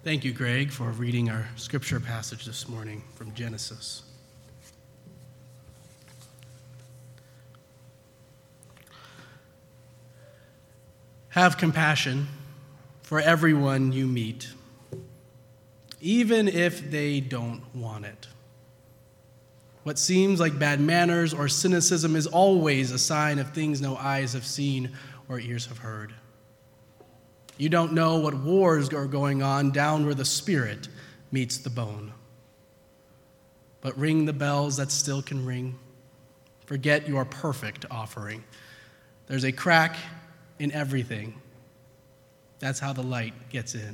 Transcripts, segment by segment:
Thank you, Greg, for reading our scripture passage this morning from Genesis. Have compassion for everyone you meet, even if they don't want it. What seems like bad manners or cynicism is always a sign of things no eyes have seen or ears have heard. You don't know what wars are going on down where the spirit meets the bone. But ring the bells that still can ring. Forget your perfect offering. There's a crack in everything. That's how the light gets in.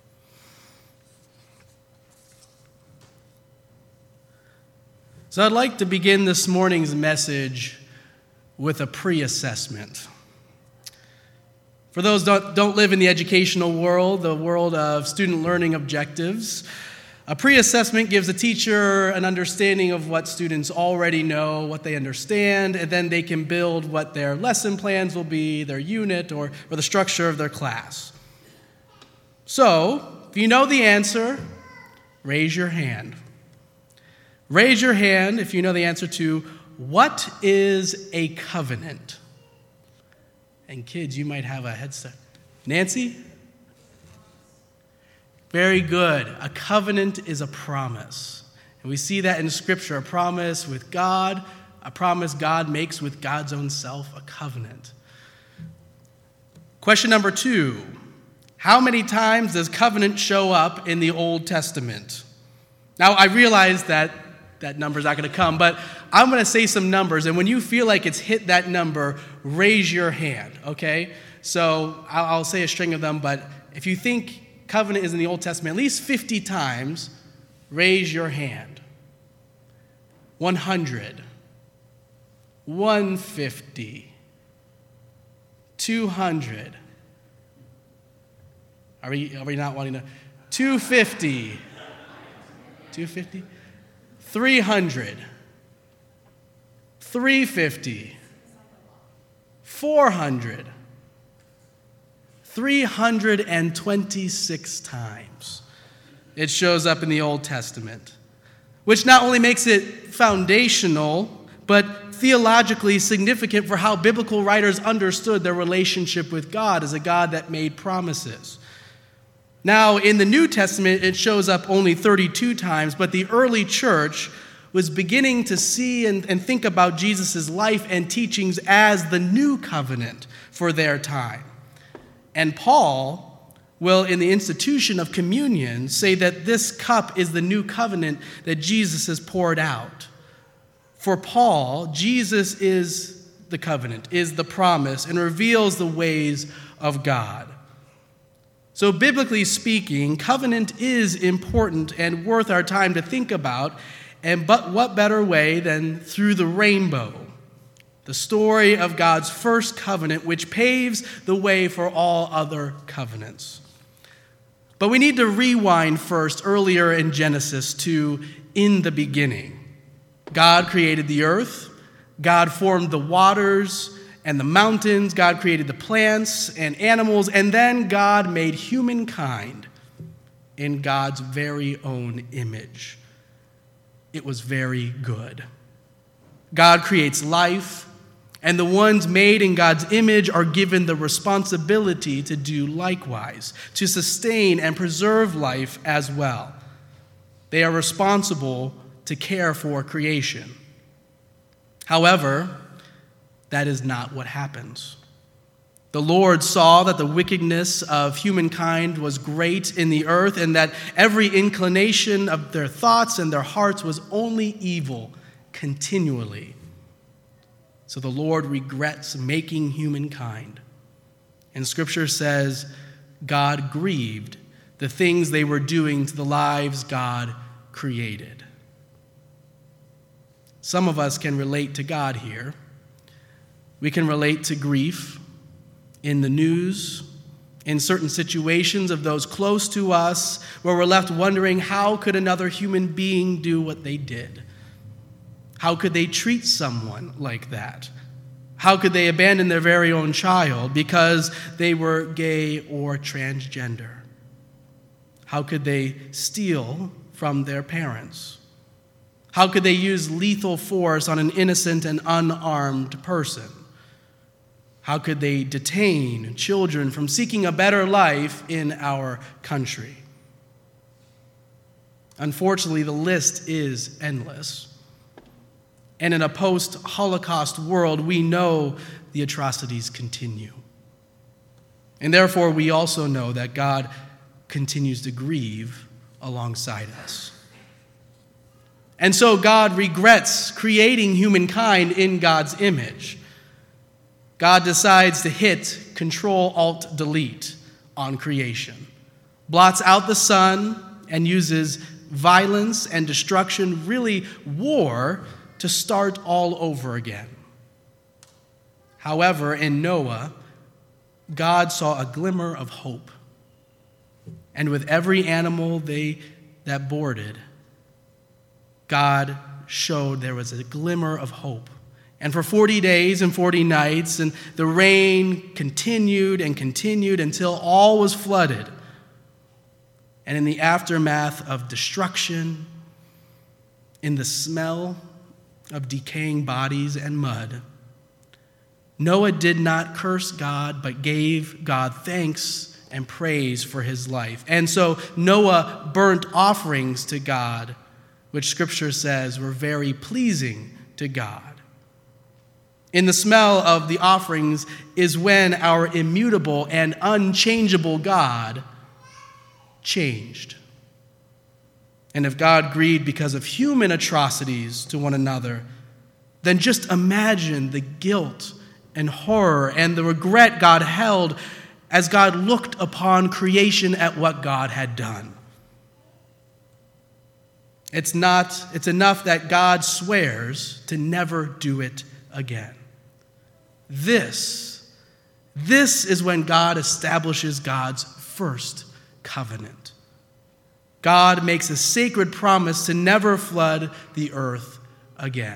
So I'd like to begin this morning's message with a pre-assessment. For those that don't live in the educational world, the world of student learning objectives, a pre-assessment gives a teacher an understanding of what students already know, what they understand, and then they can build what their lesson plans will be, their unit, or the structure of their class. So, if you know the answer, raise your hand. Raise your hand if you know the answer to, what is a covenant? And kids, you might have a head start. Nancy? Very good. A covenant is a promise. And we see that in Scripture, a promise with God, a promise God makes with God's own self, a covenant. Question number 2. How many times does covenant show up in the Old Testament? Now, I realize that number's not going to come, but I'm going to say some numbers, and when you feel like it's hit that number, raise your hand, okay? So I'll say a string of them, but if you think covenant is in the Old Testament at least 50 times, raise your hand. 100, 150, 200. Are we not wanting to? 250, 250, 300, 350, 400, 326 times. It shows up in the Old Testament, which not only makes it foundational, but theologically significant for how biblical writers understood their relationship with God as a God that made promises. Now, in the New Testament, it shows up only 32 times, but the early church was beginning to see and think about Jesus' life and teachings as the new covenant for their time. And Paul will, in the institution of communion, say that this cup is the new covenant that Jesus has poured out. For Paul, Jesus is the covenant, is the promise, and reveals the ways of God. So biblically speaking, covenant is important and worth our time to think about, but what better way than through the rainbow, the story of God's first covenant, which paves the way for all other covenants. But we need to rewind first earlier in Genesis to in the beginning. God created the earth, God formed the waters and the mountains, God created the plants and animals, and then God made humankind in God's very own image. It was very good. God creates life, and the ones made in God's image are given the responsibility to do likewise, to sustain and preserve life as well. They are responsible to care for creation. However, that is not what happens. The Lord saw that the wickedness of humankind was great in the earth, and that every inclination of their thoughts and their hearts was only evil continually. So the Lord regrets making humankind. And Scripture says God grieved the things they were doing to the lives God created. Some of us can relate to God here. We can relate to grief in the news, in certain situations of those close to us, where we're left wondering, how could another human being do what they did? How could they treat someone like that? How could they abandon their very own child because they were gay or transgender? How could they steal from their parents? How could they use lethal force on an innocent and unarmed person? How could they detain children from seeking a better life in our country? Unfortunately, the list is endless. And in a post-Holocaust world, we know the atrocities continue. And therefore, we also know that God continues to grieve alongside us. And so God regrets creating humankind in God's image. God decides to hit Control-Alt-Delete on creation, blots out the sun, and uses violence and destruction, really war, to start all over again. However, in Noah, God saw a glimmer of hope. And with every animal that boarded, God showed there was a glimmer of hope. And for 40 days and 40 nights, and the rain continued and continued until all was flooded. And in the aftermath of destruction, in the smell of decaying bodies and mud, Noah did not curse God, but gave God thanks and praise for his life. And so Noah burnt offerings to God, which Scripture says were very pleasing to God. In the smell of the offerings is when our immutable and unchangeable God changed. And if God grieved because of human atrocities to one another, then just imagine the guilt and horror and the regret God held as God looked upon creation at what God had done. It's enough that God swears to never do it again. This is when God establishes God's first covenant. God makes a sacred promise to never flood the earth again.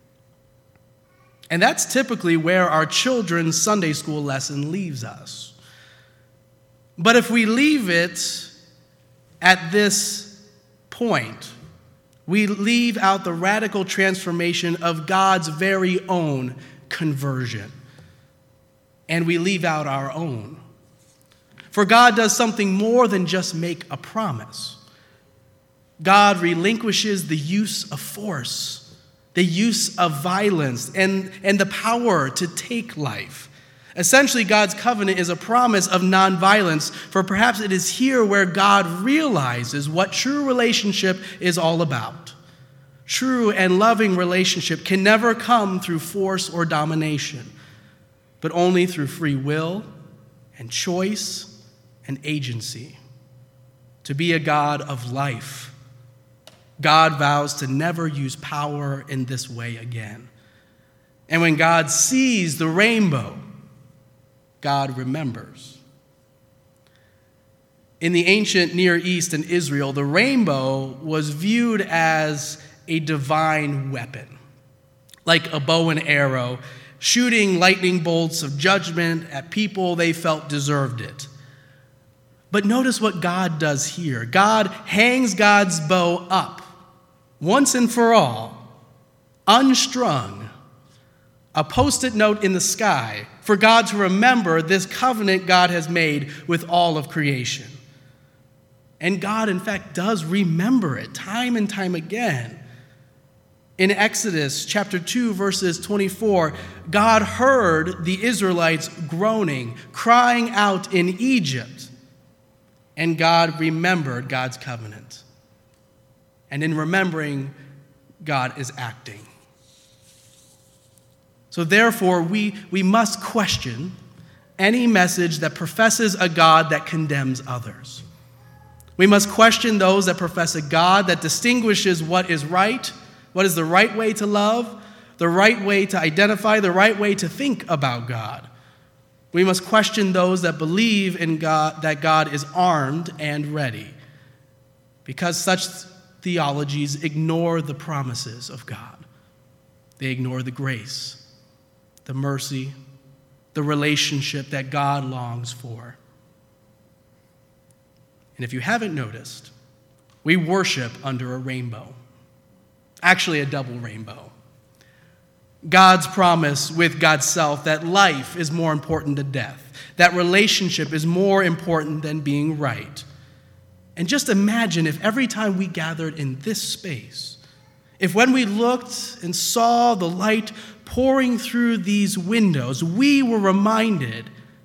And that's typically where our children's Sunday school lesson leaves us. But if we leave it at this point, we leave out the radical transformation of God's very own conversion. And we leave out our own. For God does something more than just make a promise. God relinquishes the use of force, the use of violence, and the power to take life. Essentially, God's covenant is a promise of nonviolence, for perhaps it is here where God realizes what true relationship is all about. True and loving relationship can never come through force or domination, but only through free will and choice and agency. To be a God of life, God vows to never use power in this way again. And when God sees the rainbow, God remembers. In the ancient Near East and Israel, the rainbow was viewed as a divine weapon, like a bow and arrow, shooting lightning bolts of judgment at people they felt deserved it. But notice what God does here. God hangs God's bow up, once and for all, unstrung, a post-it note in the sky for God to remember this covenant God has made with all of creation. And God, in fact, does remember it time and time again. In Exodus chapter 2, verses 24, God heard the Israelites groaning, crying out in Egypt, and God remembered God's covenant. And in remembering, God is acting. So therefore, we must question any message that professes a God that condemns others. We must question those that profess a God that distinguishes what is right, what is the right way to love, the right way to identify, the right way to think about God. We must question those that believe in God, that God is armed and ready, because such theologies ignore the promises of God. They ignore the grace, the mercy, the relationship that God longs for. And if you haven't noticed, we worship under a rainbow. Actually, a double rainbow. God's promise with God's self that life is more important than death, that relationship is more important than being right. And just imagine if every time we gathered in this space, if when we looked and saw the light pouring through these windows, we were reminded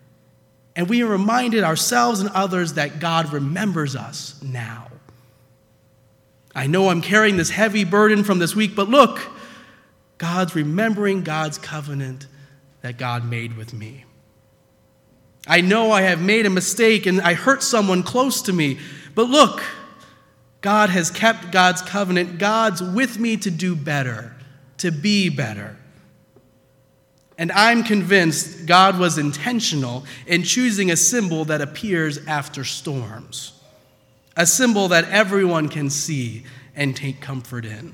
ourselves and others that God remembers us now. I know I'm carrying this heavy burden from this week, but look, God's remembering God's covenant that God made with me. I know I have made a mistake and I hurt someone close to me, but look, God has kept God's covenant. God's with me to do better, to be better. And I'm convinced God was intentional in choosing a symbol that appears after storms, a symbol that everyone can see and take comfort in.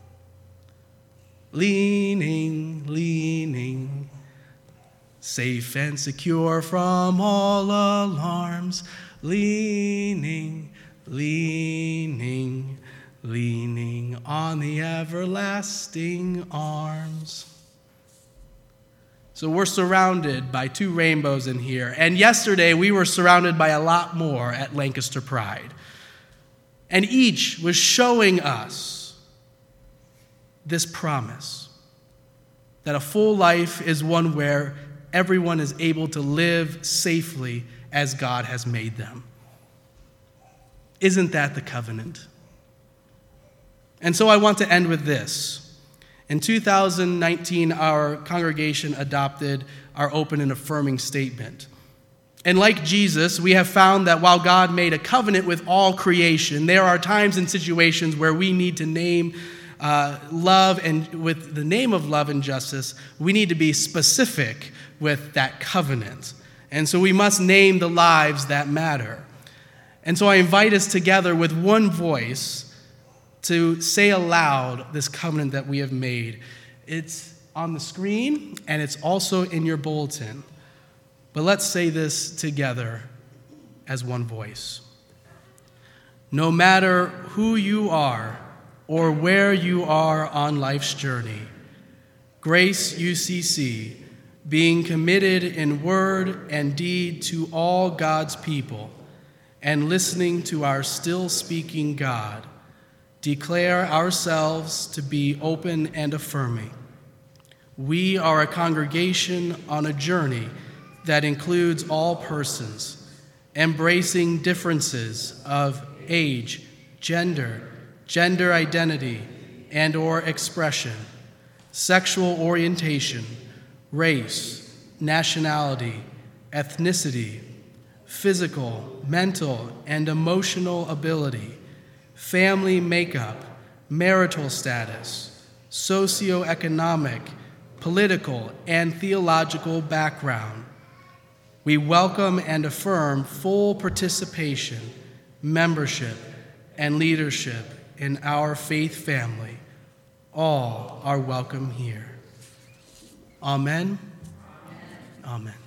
Leaning, leaning, safe and secure from all alarms. Leaning, leaning, leaning on the everlasting arms. So we're surrounded by two rainbows in here. And yesterday we were surrounded by a lot more at Lancaster Pride. And each was showing us this promise that a full life is one where everyone is able to live safely as God has made them. Isn't that the covenant? And so I want to end with this. In 2019, our congregation adopted our open and affirming statement. And like Jesus, we have found that while God made a covenant with all creation, there are times and situations where we need to name love, and with the name of love and justice, we need to be specific with that covenant. And so we must name the lives that matter. And so I invite us together with one voice to say aloud this covenant that we have made. It's on the screen, and it's also in your bulletin. But let's say this together as one voice. No matter who you are or where you are on life's journey, Grace UCC, being committed in word and deed to all God's people and listening to our still speaking God, declare ourselves to be open and affirming. We are a congregation on a journey that includes all persons, embracing differences of age, gender identity and/or expression, sexual orientation, race, nationality, ethnicity, physical, mental, and emotional ability, family makeup, marital status, socioeconomic, political, and theological background. We welcome and affirm full participation, membership, and leadership in our faith family. All are welcome here. Amen. Amen.